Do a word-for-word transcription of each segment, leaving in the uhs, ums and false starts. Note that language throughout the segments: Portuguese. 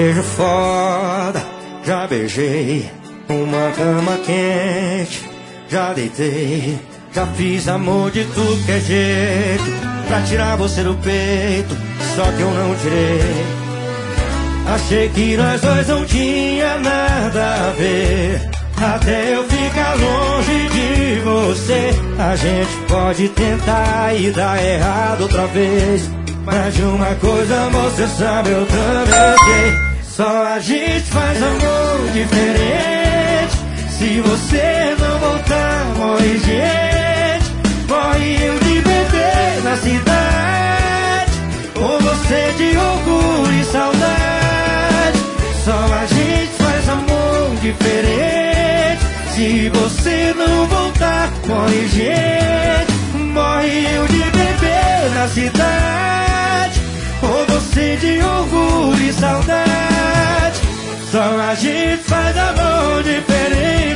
beijo foda, já beijei. Uma cama quente, já deitei. Já fiz amor de tudo que é jeito pra tirar você do peito, só que eu não tirei. Achei que nós dois não tinha nada a ver, até eu ficar longe de você. A gente pode tentar e dar errado outra vez, mas de uma coisa você sabe, eu também sei. Só a gente faz amor diferente. Se você não voltar, morre gente. Morre eu de bebê na cidade, ou você de orgulho e saudade. Só a gente faz amor diferente. Se você não voltar, morre gente. Morre eu de bebê na cidade, ou você de orgulho e saudade. Só a gente faz amor diferente.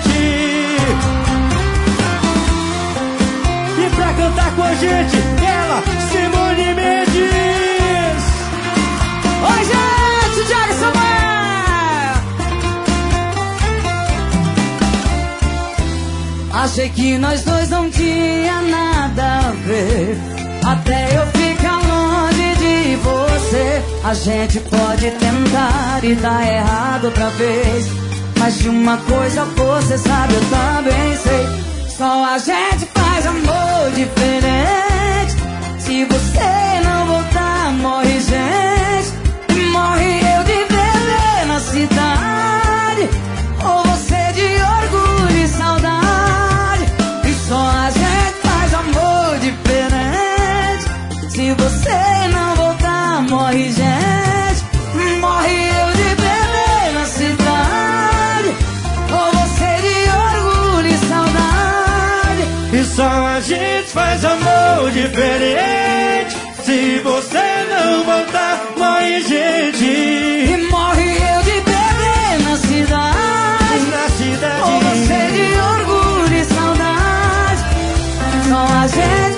E pra cantar com a gente, ela, Simone Mendes. Oi, gente, Thiago Samuel. Achei que nós dois não tinha nada a ver, até eu ficar longe de você. A gente pode tentar e dar errado outra vez, mas de uma coisa você sabe, eu também sei. Só a gente faz amor diferente. Se você não voltar, morre gente. E morre eu de bebê na cidade, ou você de orgulho e saudade. E só a gente faz amor diferente. Se você não voltar, morre gente. Morre eu de bebê na cidade, ou você de orgulho e saudade. E só a gente faz amor diferente. Se você não voltar, morre gente. E morre eu de bebê na cidade, Na cidade, ou você de orgulho e saudade. Só a gente